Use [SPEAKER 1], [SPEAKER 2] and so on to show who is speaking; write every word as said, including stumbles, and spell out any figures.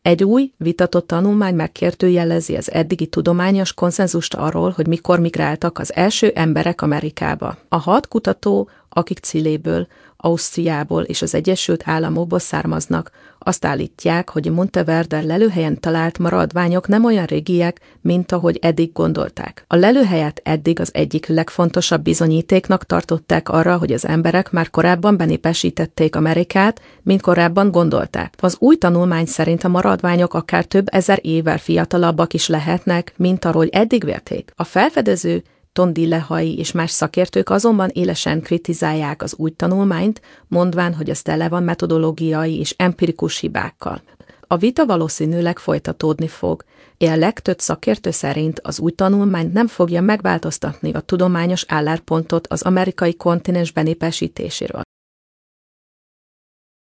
[SPEAKER 1] Egy új, vitatott tanulmány megkérdőjelezi az eddigi tudományos konszenzust arról, hogy mikor migráltak az első emberek Amerikába. A hat kutató, akik Chiléből, Ausztriából és az Egyesült Államokból származnak, azt állítják, hogy a Monteverde lelőhelyen talált maradványok nem olyan régiek, mint ahogy eddig gondolták. A lelőhelyet eddig az egyik legfontosabb bizonyítéknak tartották arra, hogy az emberek már korábban benépesítették Amerikát, mint korábban gondolták. Az új tanulmány szerint a maradványok akár több ezer évvel fiatalabbak is lehetnek, mint ahogy eddig vélték. A felfedező Tondilehai és más szakértők azonban élesen kritizálják az új tanulmányt, mondván, hogy az tele van metodológiai és empirikus hibákkal. A vita valószínűleg folytatódni fog, és a legtöbb szakértő szerint az új tanulmány nem fogja megváltoztatni a tudományos álláspontot az amerikai kontinens benépesítéséről.